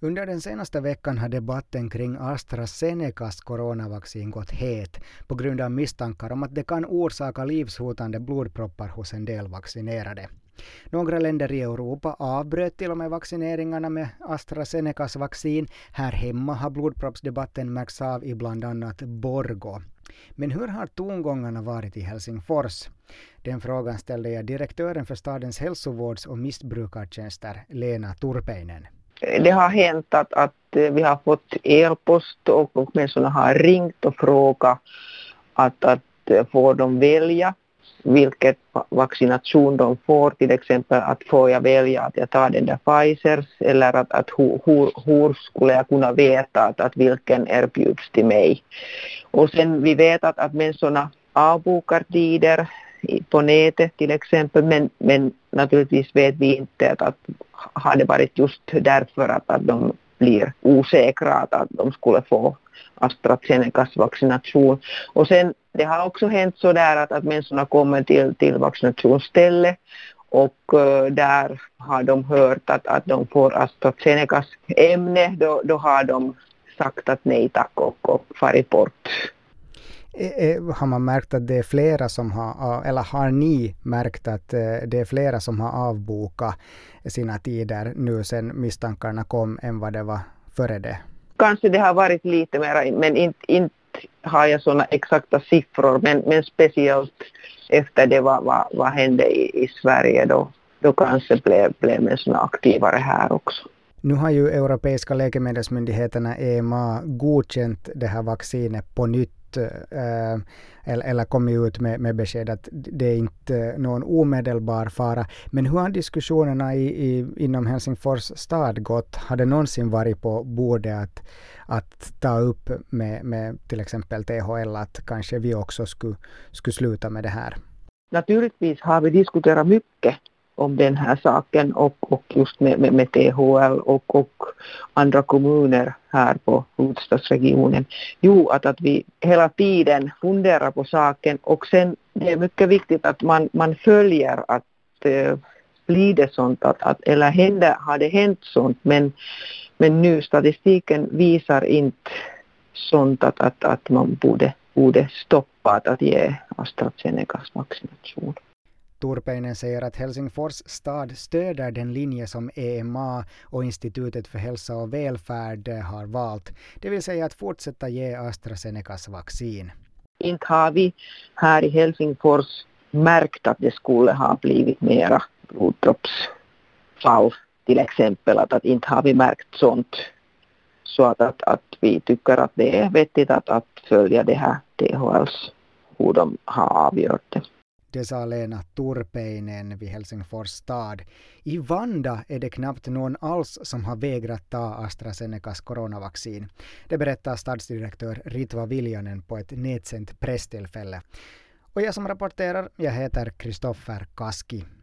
Under den senaste veckan har debatten kring AstraZenecas coronavaccin gått het på grund av misstankar om att det kan orsaka livshotande blodproppar hos en del vaccinerade. Några länder i Europa avbröt till och med vaccineringarna med AstraZenecas vaccin. Här hemma har blodproppsdebatten märkts av i bland annat Borgå. Men hur har tongångarna varit i Helsingfors? Den frågan ställde jag direktören för stadens hälsovårds- och missbrukartjänster, Lena Turpeinen. Det har hänt att vi har fått e-post och människorna har ringt och frågat att får de välja vilket vaccination de får, till exempel att får jag välja att jag tar den där Pfizers eller att hur skulle jag kunna veta att vilken erbjuds till mig. Och sen vi vet att människorna avbokar tider på nätet till exempel, men naturligtvis vet vi inte att har det varit just därför att de blir osäkra att de skulle få AstraZenecas vaccination. Och sen det har också hänt så där att människorna kommer till vaccinationsstället och där har de hört att de får AstraZenecas ämne, då har de sagt att nej tack och farit bort. Har man märkt att det är flera som har, eller har ni märkt att det är flera som har avbokat sina tider nu sen misstankarna kom än vad det var före det? Kanske det har varit lite mer, men inte har jag sådana exakta siffror, men speciellt efter det vad hände i Sverige då kanske blev människorna aktivare här också. Nu har ju Europeiska läkemedelsmyndigheterna EMA godkänt det här vaccinet på nytt eller kommit ut med besked att det är inte någon omedelbar fara. Men hur har diskussionerna inom Helsingfors stad gått? Har det någonsin varit på bordet att ta upp med till exempel THL att kanske vi också skulle sluta med det här? Naturligtvis har vi diskuterat mycket om den här saken och just med THL och andra kommuner här på huvudstadsregionen. Jo, att vi hela tiden funderar på saken och sen det är mycket viktigt att man följer att blir det sånt eller har det hänt sånt, men nu statistiken visar inte sånt att man borde stoppa att ge AstraZenecas vaccination. Turpeinen säger att Helsingfors stad stöder den linje som EMA och Institutet för hälsa och välfärd har valt, det vill säga att fortsätta ge AstraZenecas vaccin. Inte har vi här i Helsingfors märkt att det skulle ha blivit mera blodproppsfall till exempel, att inte har vi märkt sånt. Så att vi tycker att det är vettigt att följa det här THLs, hur de har avgjort det. Det sa Lena Turpeinen vid Helsingfors stad. I Vanda är det knappt någon alls som har vägrat ta AstraZenecas coronavaccin. Det berättar stadsdirektör Ritva Viljanen på ett nedsänt presstillfälle. Och jag som rapporterar, jag heter Kristoffer Kaski.